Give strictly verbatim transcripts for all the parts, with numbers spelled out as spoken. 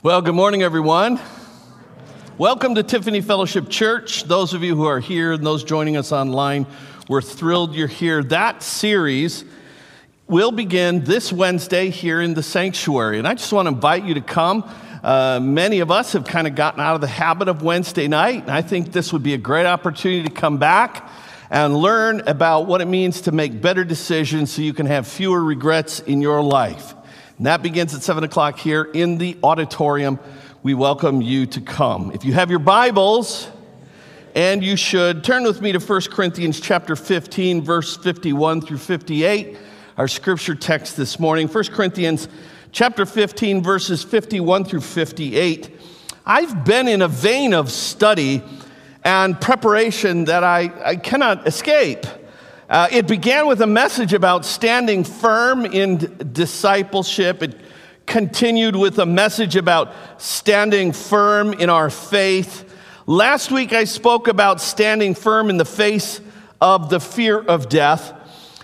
Well, good morning, everyone. Welcome to Tiffany Fellowship Church. Those of you who are here and those joining us online, we're thrilled you're here. That series will begin this Wednesday here in the sanctuary, and I just want to invite you to come. Uh, many of us have kind of gotten out of the habit of Wednesday night, and I think this would be a great opportunity to come back and learn about what it means to make better decisions so you can have fewer regrets in your life. And that begins at seven o'clock here in the auditorium. We welcome you to come. If you have your Bibles, and you should, turn with me to First Corinthians chapter fifteen, verse fifty-one through fifty-eight, our scripture text this morning. First Corinthians chapter fifteen, verses fifty-one through fifty-eight. I've been in a vein of study and preparation that I, I cannot escape. Uh, it began with a message about standing firm in discipleship. It continued with a message about standing firm in our faith. Last week I spoke about standing firm in the face of the fear of death.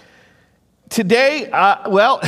Today, uh, well,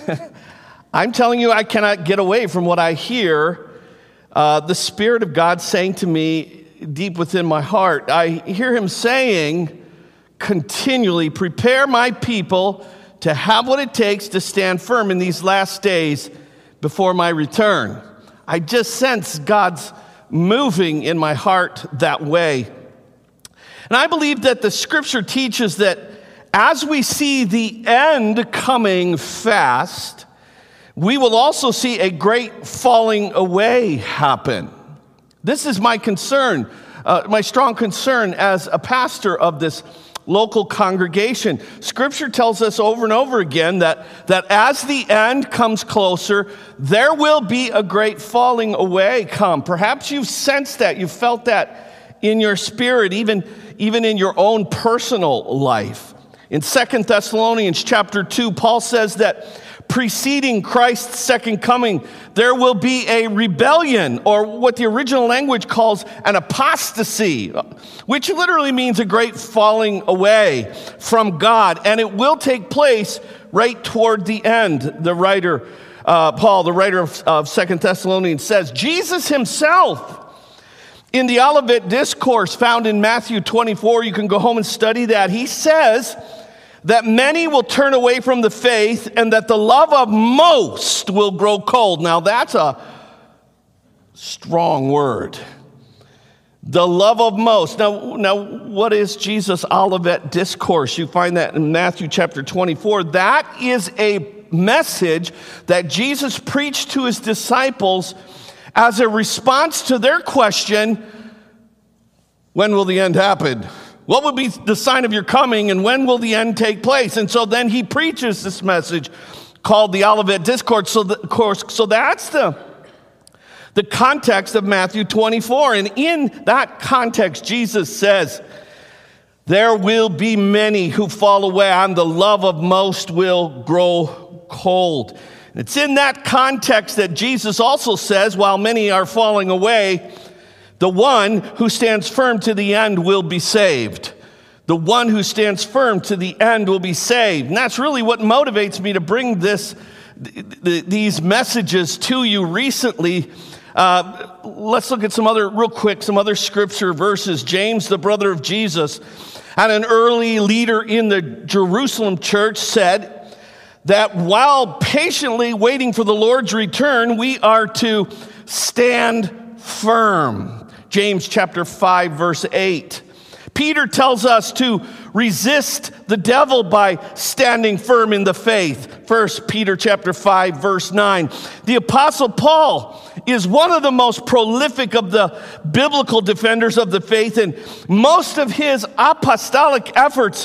I'm telling you I cannot get away from what I hear uh, the Spirit of God saying to me deep within my heart. I hear Him saying continually, prepare my people to have what it takes to stand firm in these last days before my return. I just sense God's moving in my heart that way. And I believe that the scripture teaches that as we see the end coming fast, we will also see a great falling away happen. This is my concern, uh, my strong concern as a pastor of this local congregation. Scripture tells us over and over again that, that as the end comes closer, there will be a great falling away come. Perhaps you've sensed that, you've felt that in your spirit, even, even in your own personal life. In Second Thessalonians chapter two, Paul says that preceding Christ's second coming, there will be a rebellion, or what the original language calls an apostasy, which literally means a great falling away from God. And it will take place right toward the end. The writer, uh, Paul, the writer of, of Second Thessalonians says, Jesus himself, in the Olivet Discourse found in Matthew twenty-four, you can go home and study that, he says that many will turn away from the faith and that the love of most will grow cold. Now that's a strong word. The love of most. Now, now what is Jesus' Olivet Discourse? You find that in Matthew chapter twenty-four. That is a message that Jesus preached to his disciples as a response to their question, when will the end happen? What will be the sign of your coming, and when will the end take place? And so then he preaches this message called the Olivet Discourse. So, the, course, so that's the, the context of Matthew twenty-four. And in that context, Jesus says, there will be many who fall away, and the love of most will grow cold. And it's in that context that Jesus also says, while many are falling away, the one who stands firm to the end will be saved. The one who stands firm to the end will be saved. And that's really what motivates me to bring this, th- th- these messages to you recently. Uh, let's look at some other, real quick, some other scripture verses. James, the brother of Jesus, and an early leader in the Jerusalem church, said that while patiently waiting for the Lord's return, we are to stand firm. James chapter five, verse eight. Peter tells us to resist the devil by standing firm in the faith. First Peter chapter five, verse nine. The Apostle Paul is one of the most prolific of the biblical defenders of the faith, and most of his apostolic efforts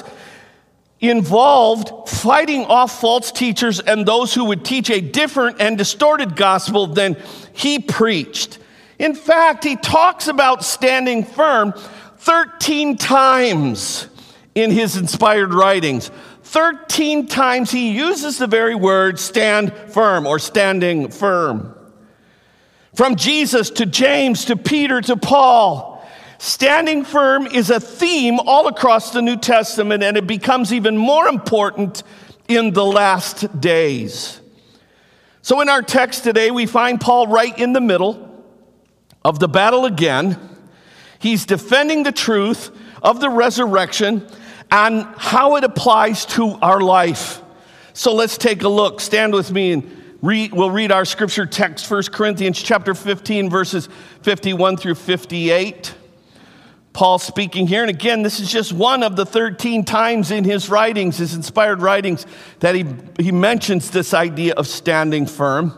involved fighting off false teachers and those who would teach a different and distorted gospel than he preached. In fact, he talks about standing firm thirteen times in his inspired writings. thirteen times he uses the very word stand firm or standing firm. From Jesus to James to Peter to Paul, standing firm is a theme all across the New Testament, and it becomes even more important in the last days. So in our text today, we find Paul right in the middle of the battle again. He's defending the truth of the resurrection and how it applies to our life. So let's take a look. Stand with me and read, we'll read our scripture text, First Corinthians chapter fifteen, verses fifty-one through fifty-eight. Paul speaking here, and again, this is just one of the thirteen times in his writings, his inspired writings, that he, he mentions this idea of standing firm.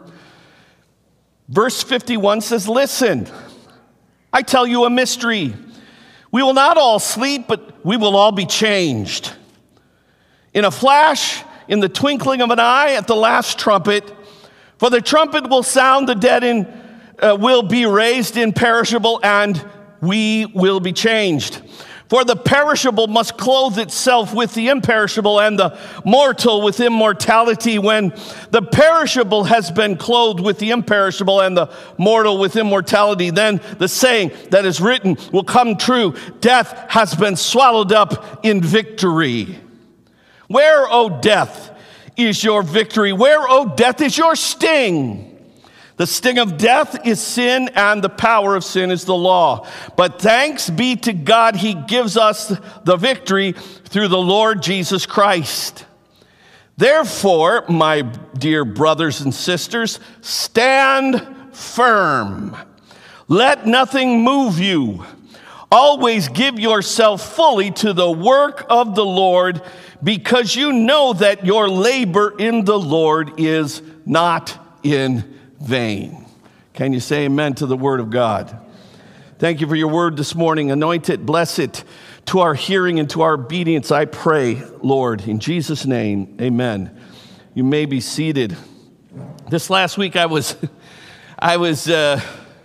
Verse fifty-one says, "Listen, I tell you a mystery. We will not all sleep, but we will all be changed. In a flash, in the twinkling of an eye, at the last trumpet. For the trumpet will sound, the dead in, uh, will be raised imperishable, and we will be changed. For the perishable must clothe itself with the imperishable, and the mortal with immortality. When the perishable has been clothed with the imperishable, and the mortal with immortality, then the saying that is written will come true. Death has been swallowed up in victory. Where, O death, is your victory? Where, O death, is your sting? The sting of death is sin, and the power of sin is the law. But thanks be to God, he gives us the victory through the Lord Jesus Christ. Therefore, my dear brothers and sisters, stand firm. Let nothing move you. Always give yourself fully to the work of the Lord, because you know that your labor in the Lord is not in vain." Can you say amen to the word of God? Thank you for your word this morning. Anoint it, bless it to our hearing and to our obedience, I pray, Lord, in Jesus' name, amen. You may be seated. This last week I was, I was uh,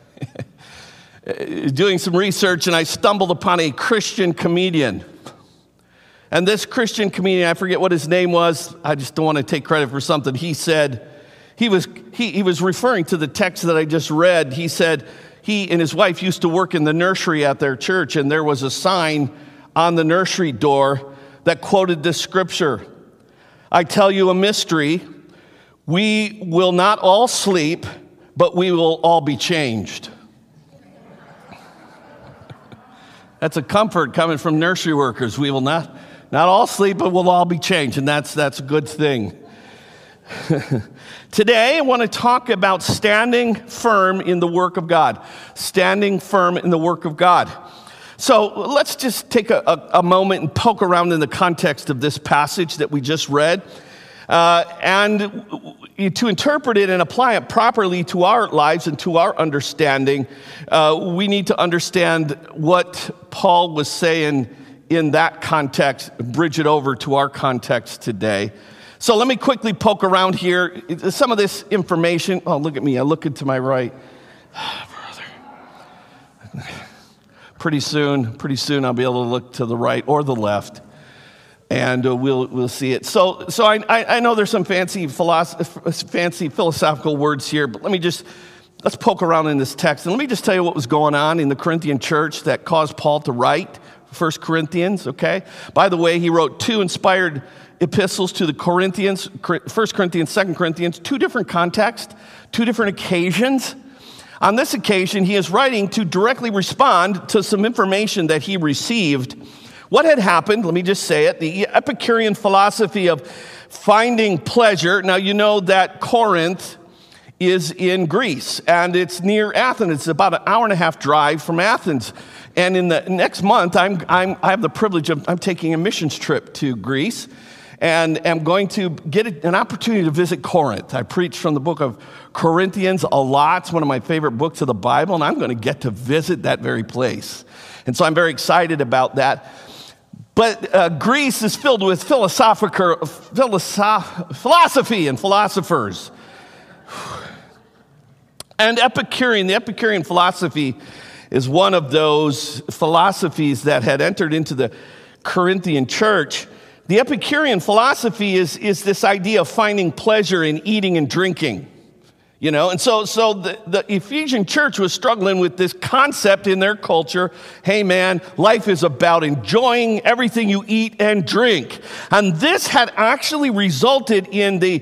doing some research, and I stumbled upon a Christian comedian. And this Christian comedian, I forget what his name was. I just don't want to take credit for something he said. He was, he, he was referring to the text that I just read. He said he and his wife used to work in the nursery at their church, and there was a sign on the nursery door that quoted this scripture. "I tell you a mystery. We will not all sleep, but we will all be changed." That's a comfort coming from nursery workers. We will not, not all sleep, but we'll all be changed, and that's, that's a good thing. Today, I want to talk about standing firm in the work of God. Standing firm in the work of God. So let's just take a, a, a moment and poke around in the context of this passage that we just read. Uh, and to interpret it and apply it properly to our lives and to our understanding, uh, we need to understand what Paul was saying in that context, bridge it over to our context today. So let me quickly poke around here. Some of this information, oh, look at me, I look into my right. Brother. Pretty soon, pretty soon I'll be able to look to the right or the left, and uh, we'll we'll see it. So so I I know there's some fancy philosoph- fancy philosophical words here, but let me just, let's poke around in this text. And let me just tell you what was going on in the Corinthian church that caused Paul to write First Corinthians, okay? By the way, he wrote two inspired epistles to the Corinthians, First Corinthians, Second Corinthians, two different contexts, two different occasions. On this occasion, he is writing to directly respond to some information that he received. What had happened, let me just say it, the Epicurean philosophy of finding pleasure. Now, you know that Corinth is in Greece, and it's near Athens. It's about an hour and a half drive from Athens. And in the next month, I'm, I'm, I have the privilege of, I'm taking a missions trip to Greece, and am going to get an opportunity to visit Corinth. I preach from the book of Corinthians a lot. It's one of my favorite books of the Bible, and I'm going to get to visit that very place. And so I'm very excited about that. But uh, Greece is filled with philosophical, philosoph- philosophy and philosophers. And Epicurean, the Epicurean philosophy is one of those philosophies that had entered into the Corinthian church. The Epicurean philosophy is, is this idea of finding pleasure in eating and drinking, you know? And so, so the, the Ephesian church was struggling with this concept in their culture. Hey man, life is about enjoying everything you eat and drink. And this had actually resulted in the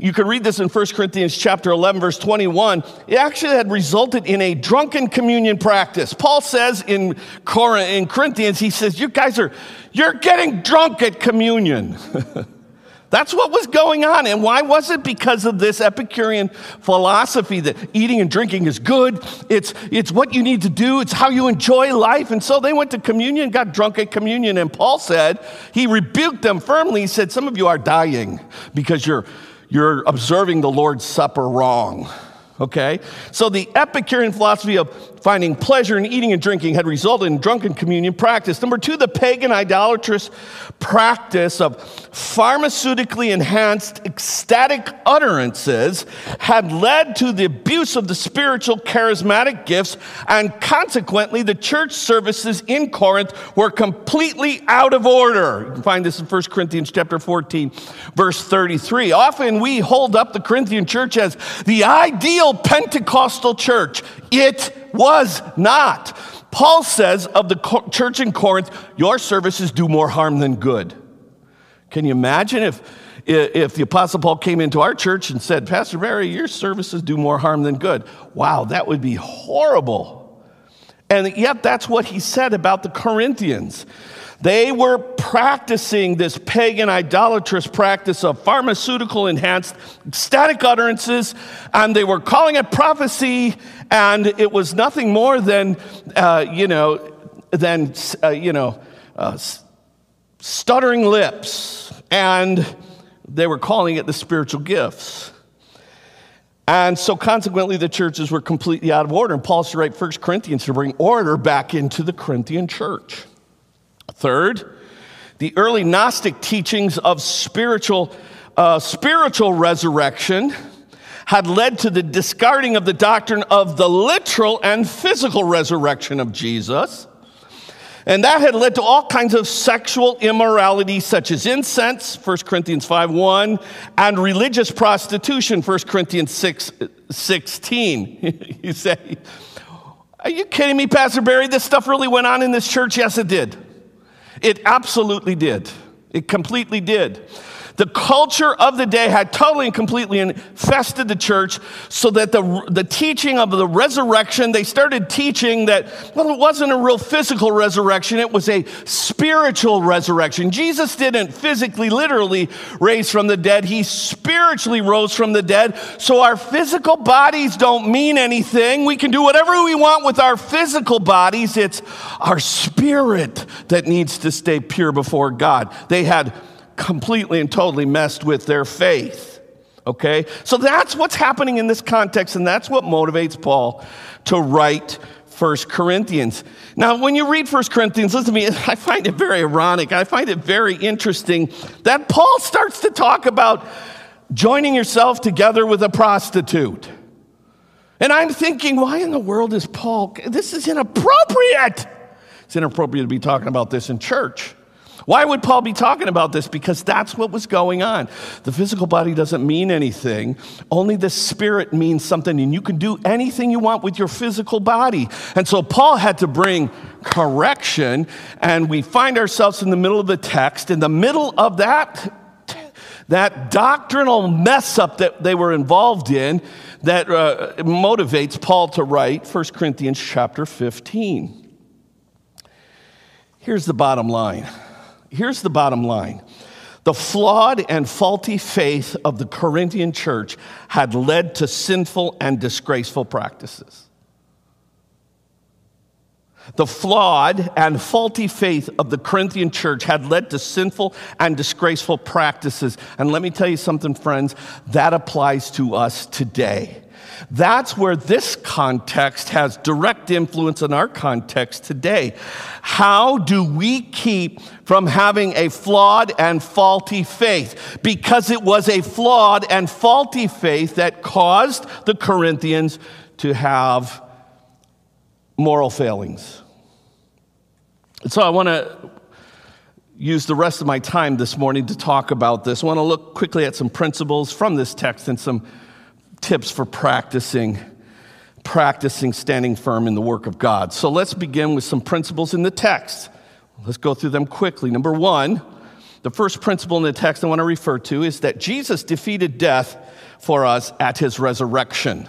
You can read this in First Corinthians chapter eleven, verse twenty-one. It actually had resulted in a drunken communion practice. Paul says in Corinthians, he says, you guys are, you're getting drunk at communion. That's what was going on. And why was it? Because of this Epicurean philosophy that eating and drinking is good. It's, it's what you need to do. It's how you enjoy life. And so they went to communion, got drunk at communion. And Paul said, he rebuked them firmly. He said, some of you are dying because you're, you're observing the Lord's Supper wrong. Okay? So the Epicurean philosophy of finding pleasure in eating and drinking had resulted in drunken communion practice. Number two, the pagan idolatrous practice of pharmaceutically enhanced ecstatic utterances had led to the abuse of the spiritual charismatic gifts, and consequently the church services in Corinth were completely out of order. You can find this in First Corinthians chapter fourteen, verse thirty-three. Often we hold up the Corinthian church as the ideal Pentecostal church. It was not. Paul says of the church in Corinth, your services do more harm than good. Can you imagine if, if the Apostle Paul came into our church and said, Pastor Barry, your services do more harm than good? Wow, that would be horrible. And yet that's what he said about the Corinthians. They were practicing this pagan idolatrous practice of pharmaceutical enhanced ecstatic utterances, and they were calling it prophecy, and it was nothing more than, uh, you know, than, uh, you know, uh, stuttering lips, and they were calling it the spiritual gifts. And so consequently, the churches were completely out of order, and Paul should write First Corinthians to bring order back into the Corinthian church. Third, the early Gnostic teachings of spiritual, uh, spiritual resurrection had led to the discarding of the doctrine of the literal and physical resurrection of Jesus. And that had led to all kinds of sexual immorality, such as incense, First Corinthians five one, and religious prostitution, First Corinthians six sixteen. You say, are you kidding me, Pastor Barry? This stuff really went on in this church? Yes, it did. It absolutely did. It completely did. The culture of the day had totally and completely infested the church, so that the, the teaching of the resurrection, they started teaching that, well, it wasn't a real physical resurrection, it was a spiritual resurrection. Jesus didn't physically, literally raise from the dead. He spiritually rose from the dead. So our physical bodies don't mean anything. We can do whatever we want with our physical bodies. It's our spirit that needs to stay pure before God. They had completely and totally messed with their faith, okay? So that's what's happening in this context, and that's what motivates Paul to write First Corinthians. Now, when you read First Corinthians, listen to me, I find it very ironic. I find it very interesting that Paul starts to talk about joining yourself together with a prostitute. And I'm thinking, why in the world is Paul, this is inappropriate. It's inappropriate to be talking about this in church. Why would Paul be talking about this? Because that's what was going on. The physical body doesn't mean anything. Only the spirit means something, and you can do anything you want with your physical body. And so Paul had to bring correction, and we find ourselves in the middle of the text, in the middle of that, that doctrinal mess up that they were involved in that uh, motivates Paul to write First Corinthians chapter fifteen. Here's the bottom line. Here's the bottom line. The flawed and faulty faith of the Corinthian church had led to sinful and disgraceful practices. The flawed and faulty faith of the Corinthian church had led to sinful and disgraceful practices. And let me tell you something, friends, that applies to us today. That's where this context has direct influence on our context today. How do we keep from having a flawed and faulty faith? Because it was a flawed and faulty faith that caused the Corinthians to have moral failings. So I want to use the rest of my time this morning to talk about this. I want to look quickly at some principles from this text and some tips for practicing, practicing standing firm in the work of God. So let's begin with some principles in the text. Let's go through them quickly. Number one, The first principle in the text I want to refer to is that Jesus defeated death for us at his resurrection.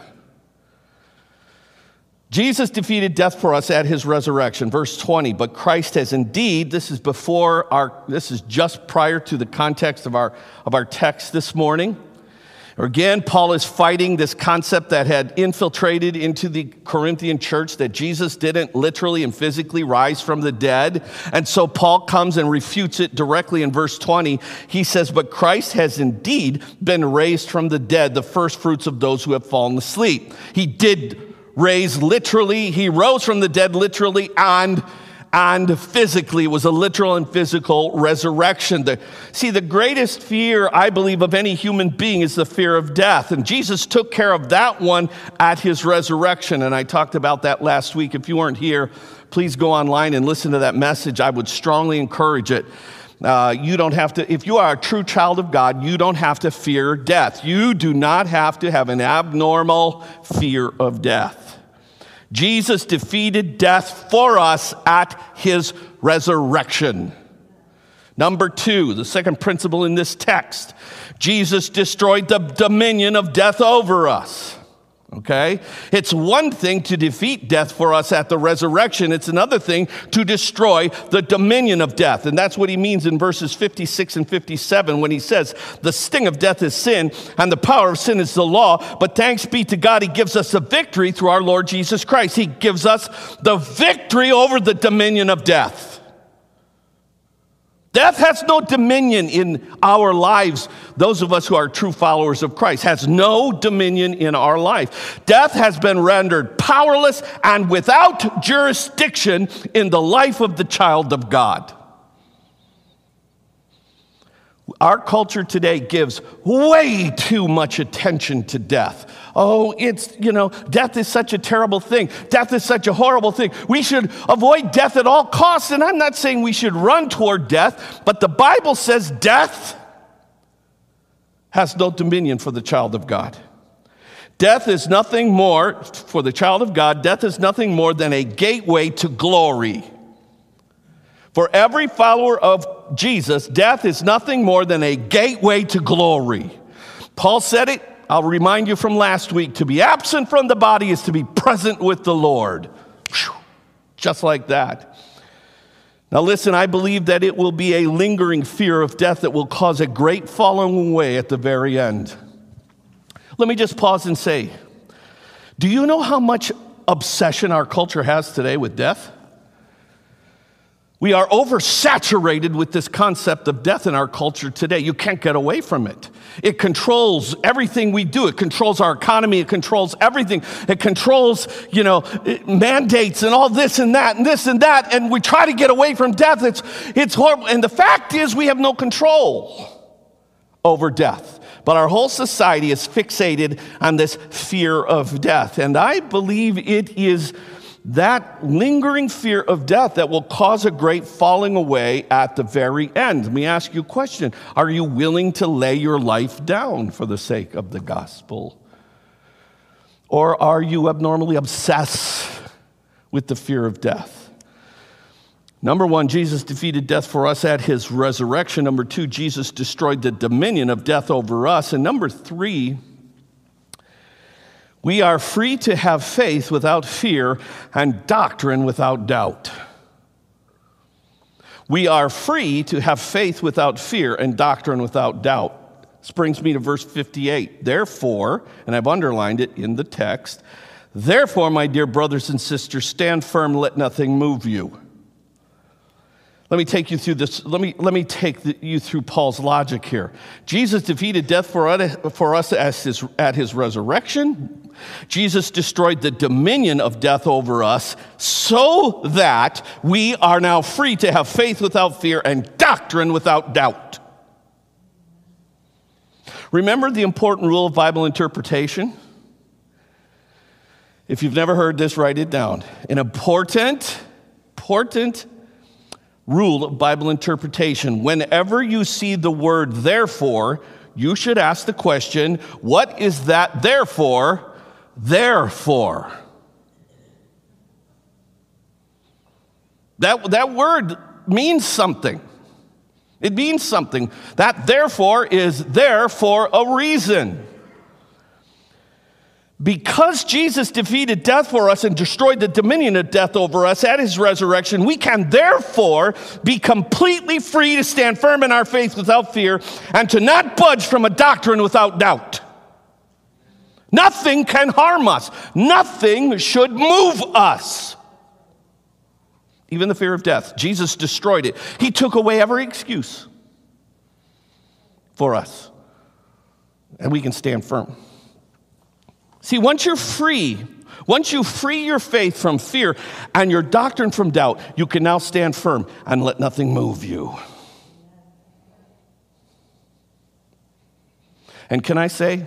Jesus defeated death for us at his resurrection. Verse twenty, but Christ has indeed, this is before our, this is just prior to the context of our, of our text this morning. Again, Paul is fighting this concept that had infiltrated into the Corinthian church that Jesus didn't literally and physically rise from the dead. And so Paul comes and refutes it directly in verse twenty. He says, but Christ has indeed been raised from the dead, the first fruits of those who have fallen asleep. He did raise literally, he rose from the dead literally and and physically. It was a literal and physical resurrection. The, see, the greatest fear, I believe, of any human being is the fear of death. And Jesus took care of that one at his resurrection. And I talked about that last week. If you weren't here, please go online and listen to that message. I would strongly encourage it. Uh, you don't have to, if you are a true child of God, you don't have to fear death. You do not have to have an abnormal fear of death. Jesus defeated death for us at his resurrection. Number two, the second principle in this text, Jesus destroyed the dominion of death over us. Okay? It's one thing to defeat death for us at the resurrection. It's another thing to destroy the dominion of death. And that's what he means in verses fifty-six and fifty-seven when he says, the sting of death is sin, and the power of sin is the law. But thanks be to God, he gives us a victory through our Lord Jesus Christ. He gives us the victory over the dominion of death. Death has no dominion in our lives. Those of us who are true followers of Christ has no dominion in our life. Death has been rendered powerless and without jurisdiction in the life of the child of God. Our culture today gives way too much attention to death. Oh, it's, you know, death is such a terrible thing. Death is such a horrible thing. We should avoid death at all costs. And I'm not saying we should run toward death, but the Bible says death has no dominion for the child of God. Death is nothing more, for the child of God, death is nothing more than a gateway to glory. For every follower of Jesus, death is nothing more than a gateway to glory. Paul said it. I'll remind you from last week, to be absent from the body is to be present with the Lord. Whew. Just like that. Now listen, I believe that it will be a lingering fear of death that will cause a great falling away at the very end. Let me just pause and say, do you know how much obsession our culture has today with death? We are oversaturated with this concept of death in our culture today. You can't get away from it. It controls everything we do. It controls our economy. It controls everything. It controls, you know, mandates and all this and that and this and that. And we try to get away from death. It's, it's horrible. And the fact is we have no control over death. But our whole society is fixated on this fear of death. And I believe it is that lingering fear of death that will cause a great falling away at the very end. Let me ask you a question. Are you willing to lay your life down for the sake of the gospel? Or are you abnormally obsessed with the fear of death? Number one, Jesus defeated death for us at his resurrection. Number two, Jesus destroyed the dominion of death over us. And number three, we are free to have faith without fear and doctrine without doubt. We are free to have faith without fear and doctrine without doubt. This brings me to verse fifty-eight. Therefore, and I've underlined it in the text, therefore, my dear brothers and sisters, stand firm, let nothing move you. Let me take you through this. Let me, let me take the, you through Paul's logic here. Jesus defeated death for us, for us as his, at his resurrection. Jesus destroyed the dominion of death over us so that we are now free to have faith without fear and doctrine without doubt. Remember the important rule of Bible interpretation? If you've never heard this, write it down. An important, important rule of Bible interpretation. Whenever you see the word therefore, you should ask the question, what is that therefore? Therefore. That, that word means something. It means something. That therefore is there for a reason. Because Jesus defeated death for us and destroyed the dominion of death over us at his resurrection, we can therefore be completely free to stand firm in our faith without fear and to not budge from a doctrine without doubt. Nothing can harm us. Nothing should move us. Even the fear of death. Jesus destroyed it. He took away every excuse for us. And we can stand firm. See, once you're free, once you free your faith from fear and your doctrine from doubt, you can now stand firm and let nothing move you. And can I say,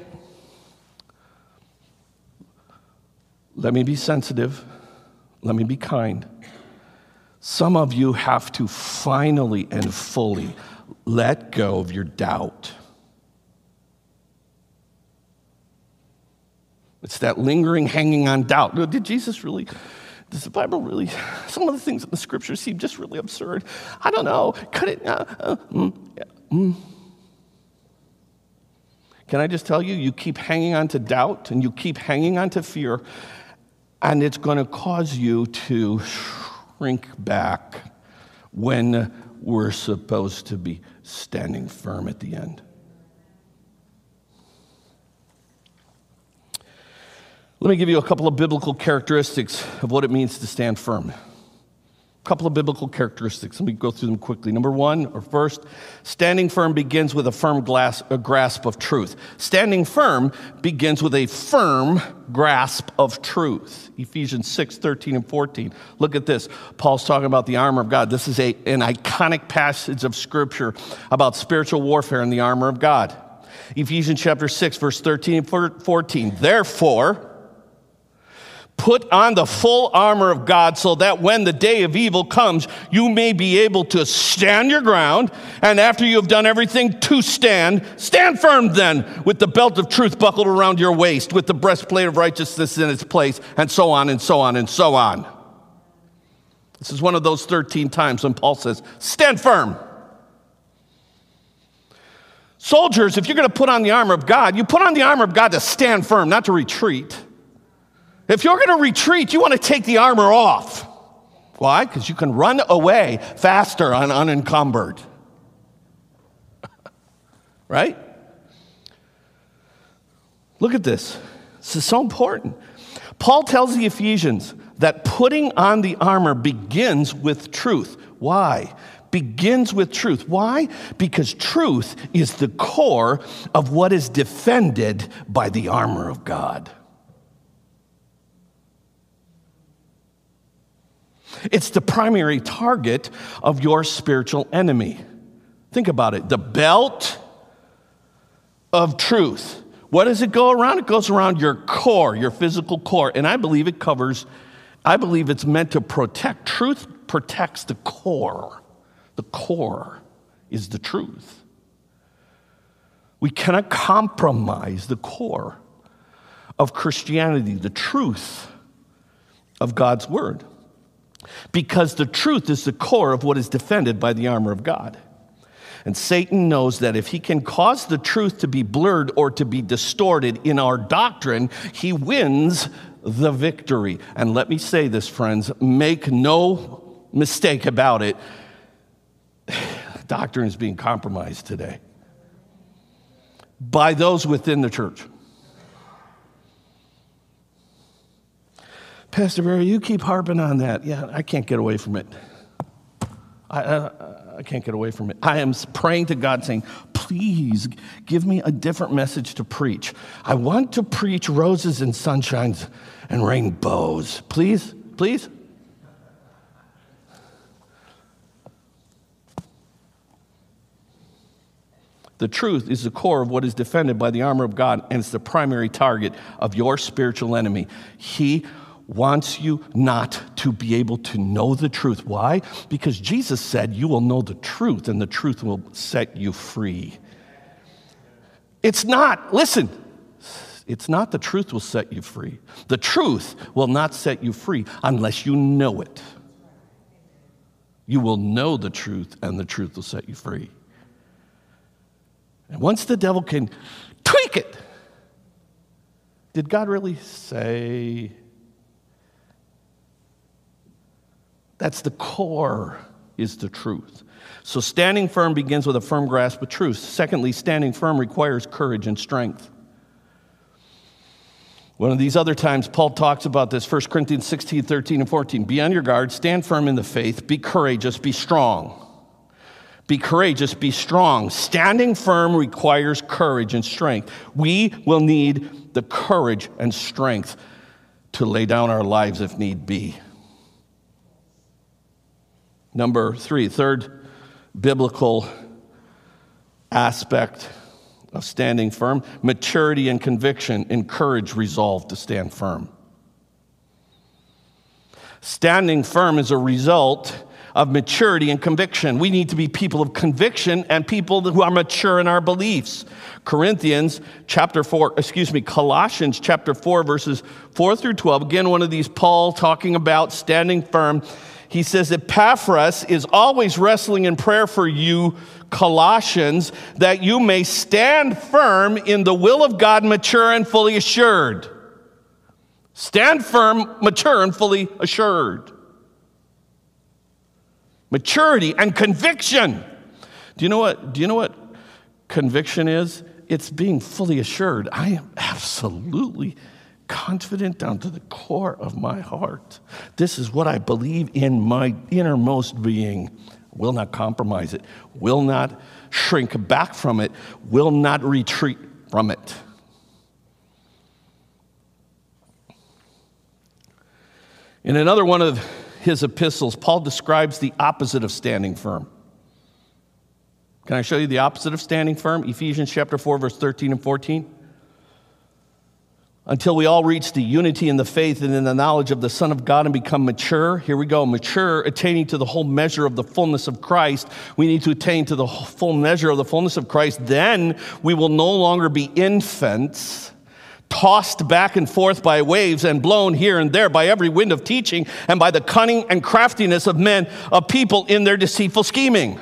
let me be sensitive, let me be kind. Some of you have to finally and fully let go of your doubt. It's that lingering, hanging on doubt. Did Jesus really, does the Bible really, some of the things in the scriptures seem just really absurd. I don't know. Could it, uh, uh, mm, yeah, mm. Can I just tell you, you keep hanging on to doubt and you keep hanging on to fear, and it's going to cause you to shrink back when we're supposed to be standing firm at the end. Let me give you a couple of biblical characteristics of what it means to stand firm. A couple of biblical characteristics. Let me go through them quickly. Number one, or first, standing firm begins with a firm glass, a grasp of truth. Standing firm begins with a firm grasp of truth. Ephesians six, thirteen and fourteen. Look at this. Paul's talking about the armor of God. This is a, an iconic passage of Scripture about spiritual warfare and the armor of God. Ephesians chapter six, verse thirteen and fourteen. Therefore, put on the full armor of God so that when the day of evil comes, you may be able to stand your ground. And after you have done everything to stand, stand firm then with the belt of truth buckled around your waist, with the breastplate of righteousness in its place, and so on and so on and so on. This is one of those thirteen times when Paul says, stand firm. Soldiers, if you're going to put on the armor of God, you put on the armor of God to stand firm, not to retreat. If you're going to retreat, you want to take the armor off. Why? Because you can run away faster and unencumbered. Right? Look at this. This is so important. Paul tells the Ephesians that putting on the armor begins with truth. Why? Begins with truth. Why? Because truth is the core of what is defended by the armor of God. It's the primary target of your spiritual enemy. Think about it. The belt of truth. What does it go around? It goes around your core, your physical core. And I believe it covers, I believe it's meant to protect. Truth protects the core. The core is the truth. We cannot compromise the core of Christianity, the truth of God's word. Because the truth is the core of what is defended by the armor of God. And Satan knows that if he can cause the truth to be blurred or to be distorted in our doctrine, he wins the victory. And let me say this, friends, make no mistake about it. Doctrine is being compromised today by those within the church. Pastor Barry, you keep harping on that. Yeah, I can't get away from it. I, I, I can't get away from it. I am praying to God saying, please give me a different message to preach. I want to preach roses and sunshines and rainbows. Please, please. The truth is the core of what is defended by the armor of God, and it's the primary target of your spiritual enemy. He wants you not to be able to know the truth. Why? Because Jesus said you will know the truth, and the truth will set you free. It's not, listen, it's not the truth will set you free. The truth will not set you free unless you know it. You will know the truth, and the truth will set you free. And once the devil can tweak it, did God really say? That's the core, is the truth. So standing firm begins with a firm grasp of truth. Secondly, standing firm requires courage and strength. One of these other times, Paul talks about this, First Corinthians sixteen, thirteen, and fourteen. Be on your guard, stand firm in the faith, be courageous, be strong. Be courageous, be strong. Standing firm requires courage and strength. We will need the courage and strength to lay down our lives if need be. Number three, third biblical aspect of standing firm, maturity and conviction encourage resolve to stand firm. Standing firm is a result of maturity and conviction. We need to be people of conviction and people who are mature in our beliefs. Corinthians chapter four, excuse me, Colossians chapter four, verses four through twelve. Again, one of these, Paul talking about standing firm. He says, Epaphras is always wrestling in prayer for you, Colossians, that you may stand firm in the will of God, mature and fully assured. Stand firm, mature, and fully assured. Maturity and conviction. Do you know what, do you know what conviction is? It's being fully assured. I am absolutely confident down to the core of my heart. This is what I believe in my innermost being. Will not compromise it. Will not shrink back from it. Will not retreat from it. In another one of his epistles, Paul describes the opposite of standing firm. Can I show you the opposite of standing firm? Ephesians chapter four, verse thirteen and fourteen. Until we all reach the unity in the faith and in the knowledge of the Son of God and become mature. Here we go, mature, attaining to the whole measure of the fullness of Christ. We need to attain to the full measure of the fullness of Christ. Then we will no longer be infants, tossed back and forth by waves and blown here and there by every wind of teaching and by the cunning and craftiness of men, of people in their deceitful scheming.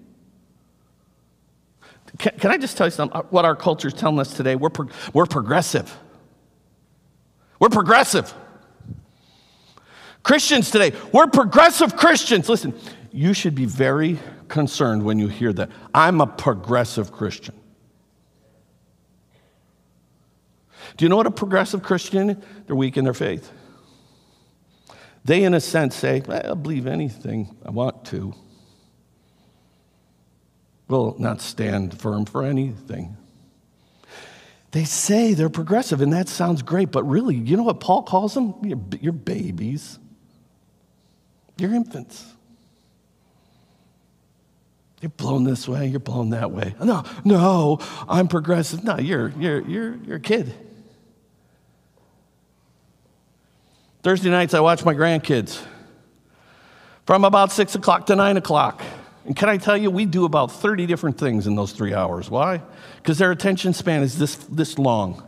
Can, can I just tell you something? What our culture is telling us today, we're, pro- we're progressive. We're progressive. Christians today, we're progressive Christians. Listen, you should be very concerned when you hear that. I'm a progressive Christian. Do you know what a progressive Christian is? They're weak in their faith. They, in a sense, say, I'll believe anything I want to. Will not stand firm for anything. They say they're progressive, and that sounds great, but really, you know what Paul calls them? You're, you're babies. You're infants. You're blown this way, you're blown that way. No, no, I'm progressive. No, you're, you're, you're, you're a kid. Thursday nights, I watch my grandkids from about six o'clock to nine o'clock. And can I tell you, we do about thirty different things in those three hours. Why? Because their attention span is this, this long.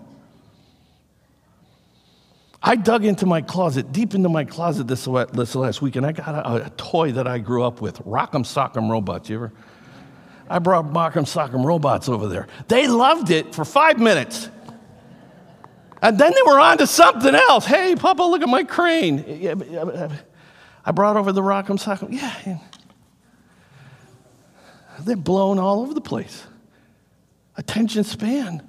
I dug into my closet, deep into my closet this, this last week, and I got a, a toy that I grew up with, Rock'em Sock'em Robots. You ever? I brought Rock'em Sock'em Robots over there. They loved it for five minutes. And then they were on to something else. Hey, Papa, look at my crane. I brought over the Rock'em Sock'em. Yeah. They're blown all over the place. Attention span.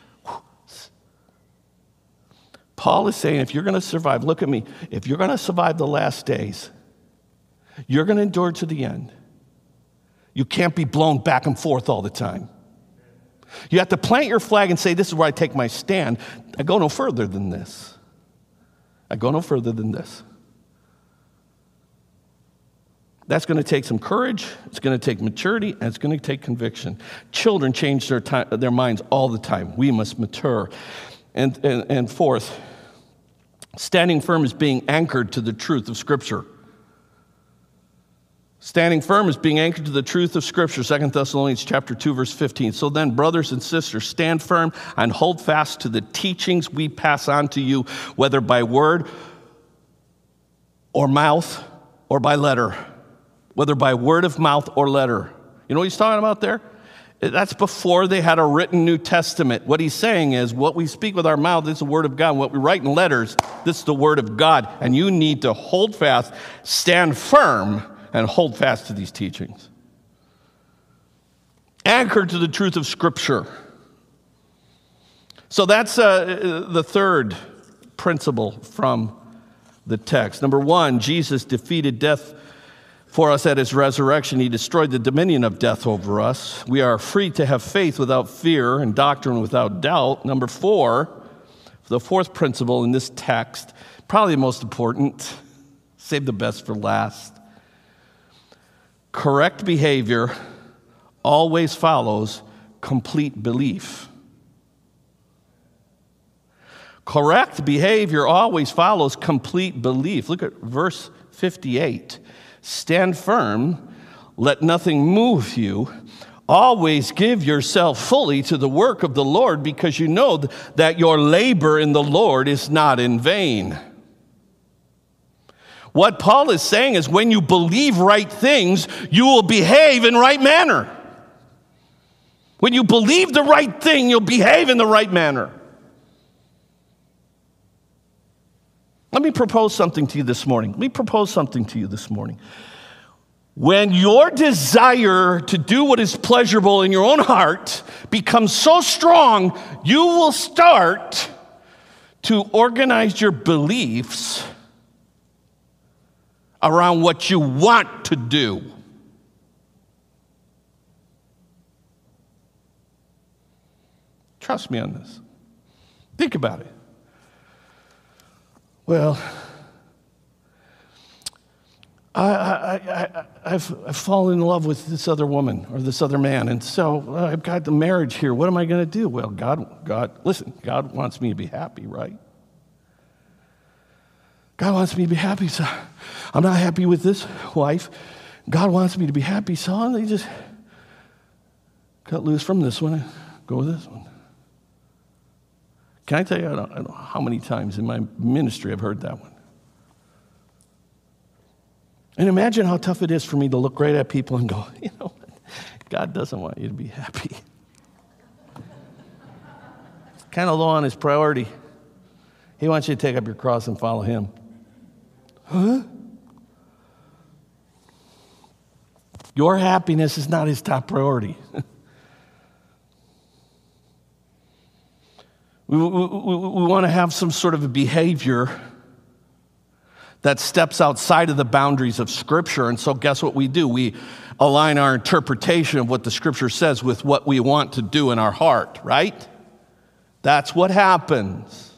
Paul is saying, if you're going to survive, look at me. If you're going to survive the last days, you're going to endure to the end. You can't be blown back and forth all the time. You have to plant your flag and say, this is where I take my stand. I go no further than this. I go no further than this. That's going to take some courage, it's going to take maturity, and it's going to take conviction. Children change their time, their minds all the time. We must mature. And, and, and fourth, standing firm is being anchored to the truth of Scripture. Standing firm is being anchored to the truth of Scripture, Second Thessalonians chapter two, verse fifteen. So then, brothers and sisters, stand firm and hold fast to the teachings we pass on to you, whether by word or mouth or by letter. Whether by word of mouth or letter. You know what he's talking about there? That's before they had a written New Testament. What he's saying is, what we speak with our mouth is the word of God. What we write in letters, this is the word of God. And you need to hold fast, stand firm, and hold fast to these teachings. Anchored to the truth of Scripture. So that's uh, the third principle from the text. Number one, Jesus defeated death for us at his resurrection. He destroyed the dominion of death over us. We are free to have faith without fear and doctrine without doubt. Number four, the fourth principle in this text, probably the most important, save the best for last. Correct behavior always follows complete belief. Correct behavior always follows complete belief. Look at verse fifty-eight. Stand firm, let nothing move you. Always give yourself fully to the work of the Lord, because you know that your labor in the Lord is not in vain. What Paul is saying is, when you believe right things, you will behave in right manner. When you believe the right thing, you'll behave in the right manner. Let me propose something to you this morning. Let me propose something to you this morning. When your desire to do what is pleasurable in your own heart becomes so strong, you will start to organize your beliefs around what you want to do. Trust me on this. Think about it. Well, I, I, I, I've, I've fallen in love with this other woman or this other man, and so uh, I've got the marriage here. What am I going to do? Well, God, God, listen, God wants me to be happy, right? God wants me to be happy, so I'm not happy with this wife. God wants me to be happy, so they just cut loose from this one and go with this one. Can I tell you, I don't, I don't know how many times in my ministry I've heard that one. And imagine how tough it is for me to look right at people and go, you know, God doesn't want you to be happy. It's kind of low on his priority. He wants you to take up your cross and follow him. Huh? Your happiness is not his top priority. We, we, we, we want to have some sort of a behavior that steps outside of the boundaries of Scripture. And so guess what we do? We align our interpretation of what the Scripture says with what we want to do in our heart, right? That's what happens.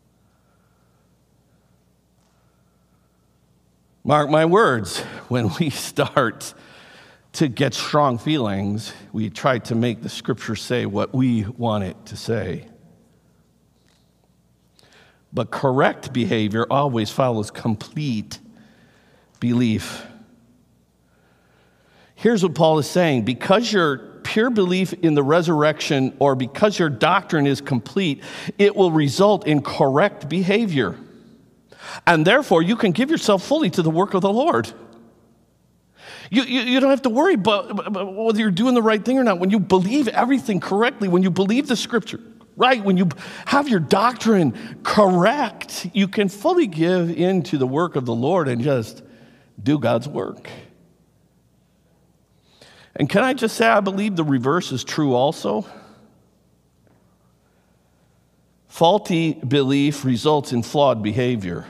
Mark my words, when we start to get strong feelings, we try to make the Scripture say what we want it to say. But correct behavior always follows complete belief. Here's what Paul is saying. Because your pure belief in the resurrection, or because your doctrine is complete, it will result in correct behavior. And therefore, you can give yourself fully to the work of the Lord. You, you, you don't have to worry about, about whether you're doing the right thing or not. When you believe everything correctly, when you believe the Scripture, right, when you have your doctrine correct, you can fully give into the work of the Lord and just do God's work. And can I just say, I believe the reverse is true also. Faulty belief results in flawed behavior.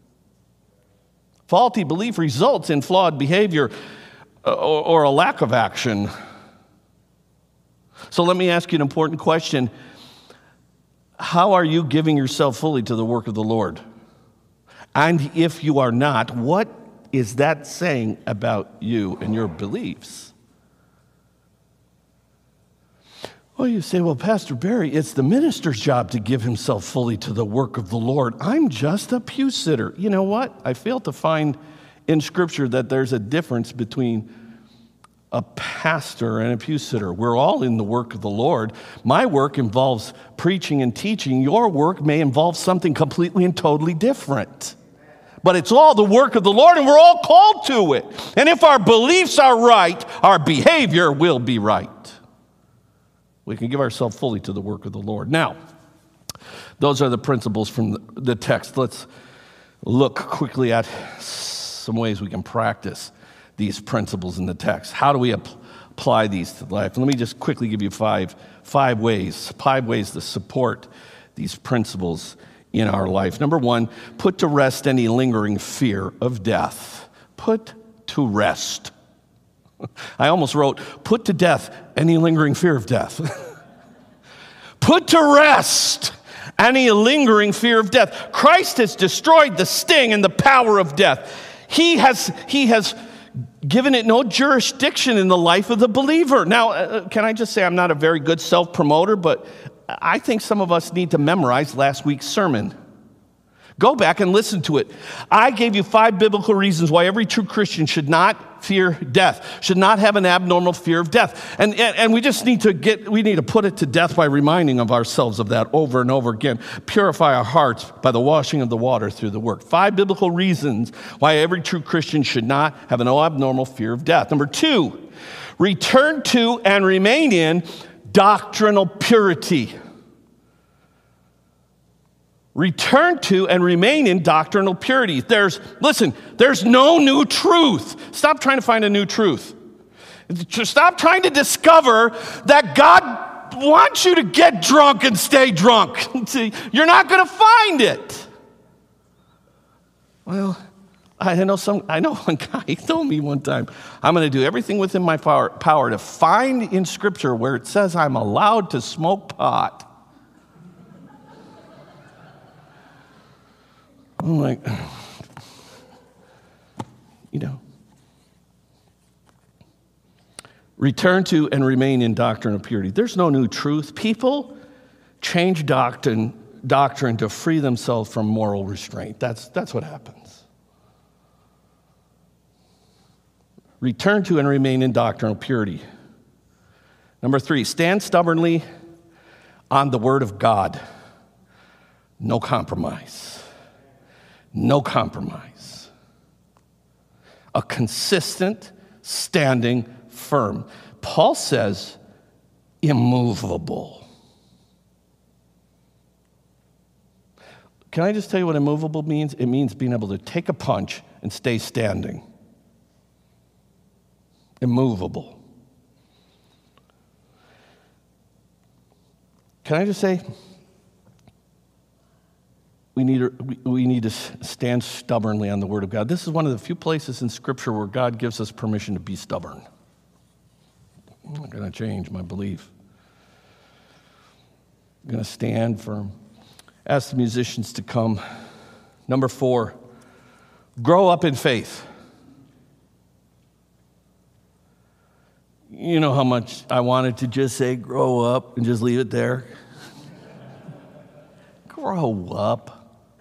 Faulty belief results in flawed behavior or, or a lack of action. So let me ask you an important question. How are you giving yourself fully to the work of the Lord? And if you are not, what is that saying about you and your beliefs? Well, you say, well, Pastor Barry, it's the minister's job to give himself fully to the work of the Lord. I'm just a pew sitter. You know what? I fail to find in Scripture that there's a difference between a pastor and a pew sitter. We're all in the work of the Lord. My work involves preaching and teaching. Your work may involve something completely and totally different. But it's all the work of the Lord, and we're all called to it. And if our beliefs are right, our behavior will be right. We can give ourselves fully to the work of the Lord. Now, those are the principles from the text. Let's look quickly at some ways we can practice these principles in the text. How do we apply these to life? Let me just quickly give you five, five ways, five ways to support these principles in our life. Number one, put to rest any lingering fear of death. Put to rest. I almost wrote, put to death any lingering fear of death. Put to rest any lingering fear of death. Christ has destroyed the sting and the power of death. He has, he has given it no jurisdiction in the life of the believer. Now, uh, can I just say I'm not a very good self-promoter, but I think some of us need to memorize last week's sermon. Go back and listen to it. I gave you five biblical reasons why every true Christian should not fear death, should not have an abnormal fear of death. And, and, and we just need to get, we need to put it to death by reminding of ourselves of that over and over again. Purify our hearts by the washing of the water through the word. Five biblical reasons why every true Christian should not have an abnormal fear of death. Number two, return to and remain in doctrinal purity. Return to and remain in doctrinal purity. There's, listen, there's no new truth. Stop trying to find a new truth. Stop trying to discover that God wants you to get drunk and stay drunk. See, you're not going to find it. Well, I know some. I know one guy told me one time, I'm going to do everything within my power, power to find in Scripture where it says I'm allowed to smoke pot. I'm like, you know. Return to and remain in doctrine of purity. There's no new truth. People change doctrine, doctrine to free themselves from moral restraint. That's, that's what happens. Return to and remain in doctrinal purity. Number three, stand stubbornly on the word of God. No compromise. No compromise. A consistent, standing firm. Paul says, immovable. Can I just tell you what immovable means? It means being able to take a punch and stay standing. Immovable. Can I just say, we need, to, we, we need to stand stubbornly on the Word of God. This is one of the few places in Scripture where God gives us permission to be stubborn. I'm not going to change my belief. I'm going to stand firm. Ask the musicians to come. Number four, grow up in faith. You know how much I wanted to just say grow up and just leave it there? Grow up.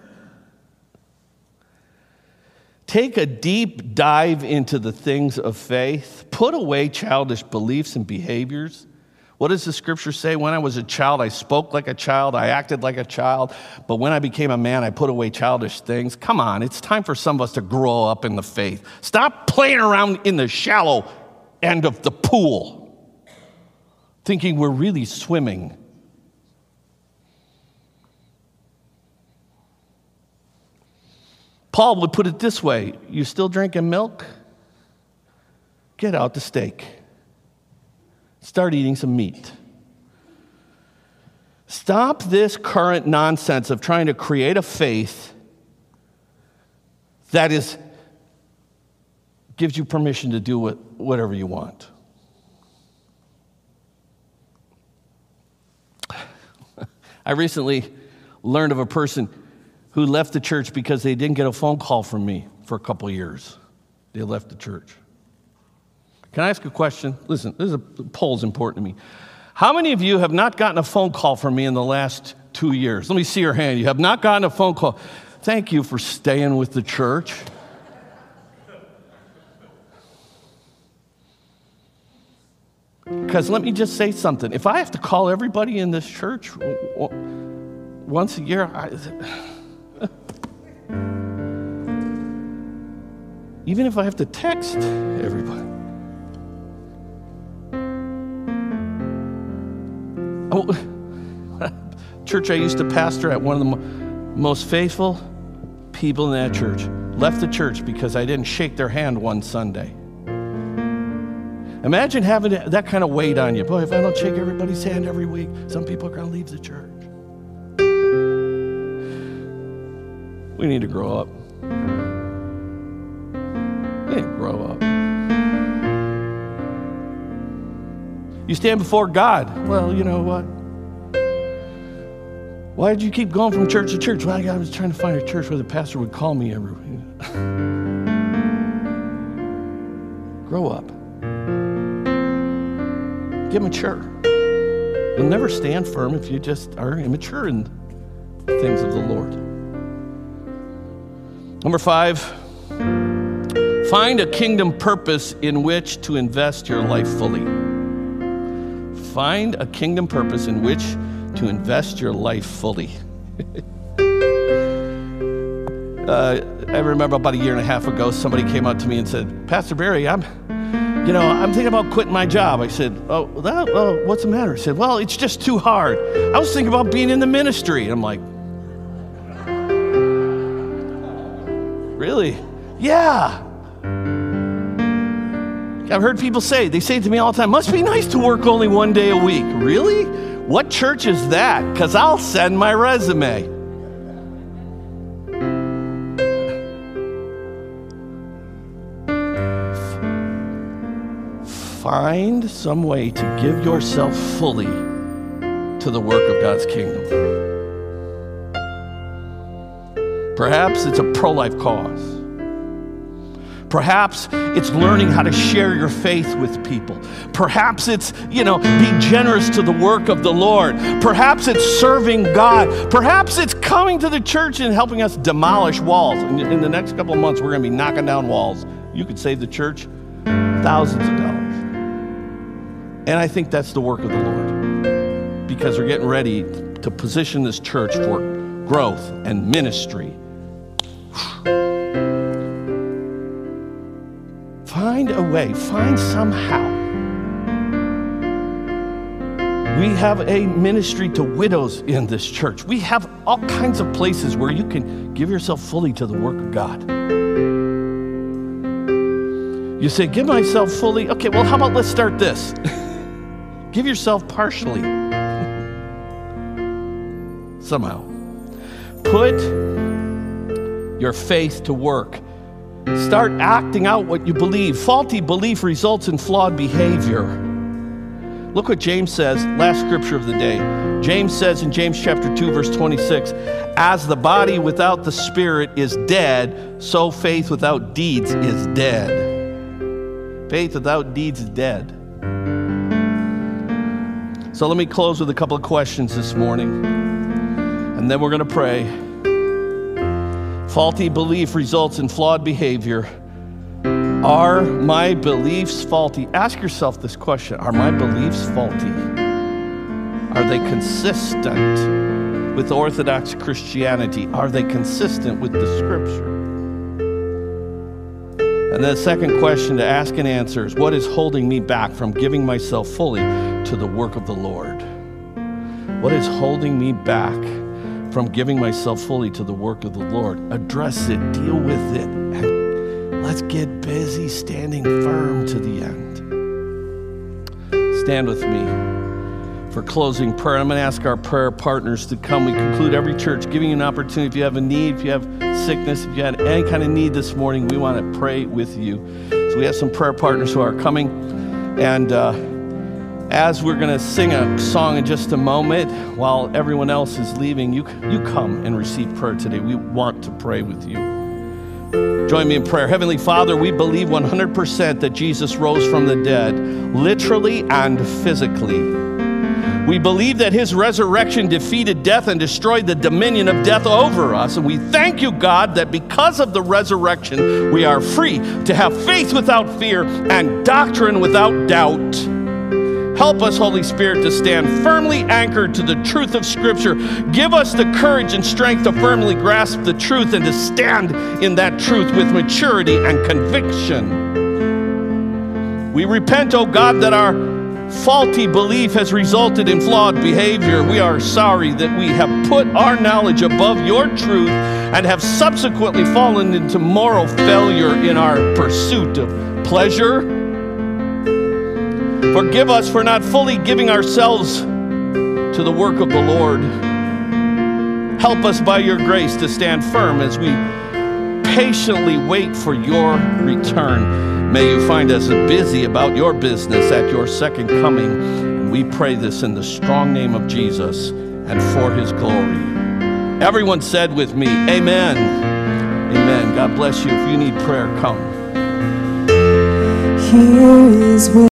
Take a deep dive into the things of faith. Put away childish beliefs and behaviors. What does the scripture say? When I was a child, I spoke like a child, I acted like a child, but when I became a man, I put away childish things. Come on, it's time for some of us to grow up in the faith. Stop playing around in the shallow end of the pool, thinking we're really swimming. Paul would put it this way, you still drinking milk? Get out the steak. Start eating some meat. Stop this current nonsense of trying to create a faith that is gives you permission to do what, whatever you want. I recently learned of a person who left the church because they didn't get a phone call from me for a couple years. They left the church. Can I ask a question? Listen, this is a poll's important to me. How many of you have not gotten a phone call from me in the last two years? Let me see your hand. You have not gotten a phone call. Thank you for staying with the church. Because let me just say something. If I have to call everybody in this church once a year, I, even if I have to text everybody. Oh, church I used to pastor at, one of the mo- most faithful people in that church left the church because I didn't shake their hand one Sunday. Imagine having that kind of weight on you. Boy, if I don't shake everybody's hand every week, some people are going to leave the church. We need to grow up. We need to grow up. You stand before God. Well, you know what? Why did you keep going from church to church? Well, I was trying to find a church where the pastor would call me every week. Grow up. Get mature. You'll never stand firm if you just are immature in things of the Lord. Number five, find a kingdom purpose in which to invest your life fully. Find a kingdom purpose in which to invest your life fully. uh, I remember about a year and a half ago, somebody came up to me and said, Pastor Barry, I'm, you know, I'm thinking about quitting my job. I said, oh, that, oh, what's the matter? He said, well, it's just too hard. I was thinking about being in the ministry. And I'm like, really? Yeah. I've heard people say, they say to me all the time, must be nice to work only one day a week. Really? What church is that? Because I'll send my resume. Find some way to give yourself fully to the work of God's kingdom. Perhaps it's a pro-life cause. Perhaps it's learning how to share your faith with people. Perhaps it's, you know, be generous to the work of the Lord. Perhaps it's serving God. Perhaps it's coming to the church and helping us demolish walls. In, in the next couple of months, we're going to be knocking down walls. You could save the church thousands of dollars. And I think that's the work of the Lord, because we're getting ready to position this church for growth and ministry. Find a way, find somehow. We have a ministry to widows in this church. We have all kinds of places where you can give yourself fully to the work of God. You say, give myself fully. Okay, well, how about let's start this? Give yourself partially. Somehow. Put your faith to work. Start acting out what you believe. Faulty belief results in flawed behavior. Look what James says, last scripture of the day. James says in James chapter two, verse twenty-six, as the body without the spirit is dead, so faith without deeds is dead. Faith without deeds is dead. So let me close with a couple of questions this morning, and then we're going to pray. Faulty belief results in flawed behavior. Are my beliefs faulty? Ask yourself this question. Are my beliefs faulty? Are they consistent with Orthodox Christianity? Are they consistent with the Scripture? And then the second question to ask and answer is, what is holding me back from giving myself fully to the work of the Lord? What is holding me back from giving myself fully to the work of the Lord? Address it, deal with it, and let's get busy standing firm to the end. Stand with me for closing prayer. I'm going to ask our prayer partners to come. We conclude every church giving you an opportunity. If you have a need, if you have sickness, if you had any kind of need this morning, we want to pray with you. So we have some prayer partners who are coming, and uh, as we're going to sing a song in just a moment, while everyone else is leaving, you, you come and receive prayer today. We want to pray with you. Join me in prayer. Heavenly Father, we believe one hundred percent that Jesus rose from the dead, literally and physically. We believe that his resurrection defeated death and destroyed the dominion of death over us. And we thank you, God, that because of the resurrection, we are free to have faith without fear and doctrine without doubt. Help us, Holy Spirit, to stand firmly anchored to the truth of Scripture. Give us the courage and strength to firmly grasp the truth and to stand in that truth with maturity and conviction. We repent, O God, that our faulty belief has resulted in flawed behavior. We are sorry that we have put our knowledge above your truth and have subsequently fallen into moral failure in our pursuit of pleasure. Forgive us for not fully giving ourselves to the work of the Lord. Help us by your grace to stand firm as we patiently wait for your return. May you find us busy about your business at your second coming. And we pray this in the strong name of Jesus and for his glory. Everyone said with me, amen. Amen. God bless you. If you need prayer, come. Here is where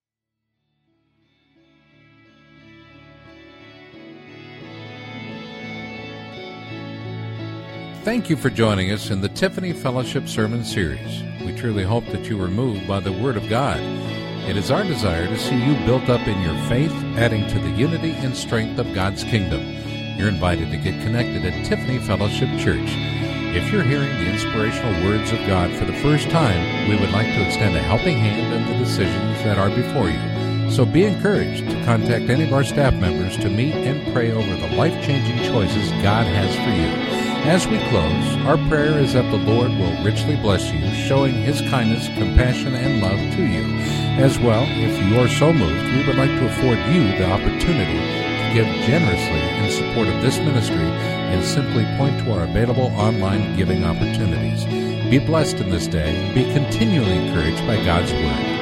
Thank you for joining us in the Tiffany Fellowship Sermon Series. We truly hope that you were moved by the Word of God. It is our desire to see you built up in your faith, adding to the unity and strength of God's kingdom. You're invited to get connected at Tiffany Fellowship Church. If you're hearing the inspirational words of God for the first time, we would like to extend a helping hand in the decisions that are before you. So be encouraged to contact any of our staff members to meet and pray over the life-changing choices God has for you. As we close, our prayer is that the Lord will richly bless you, showing his kindness, compassion, and love to you. As well, if you are so moved, we would like to afford you the opportunity to give generously in support of this ministry and simply point to our available online giving opportunities. Be blessed in this day. Be continually encouraged by God's Word.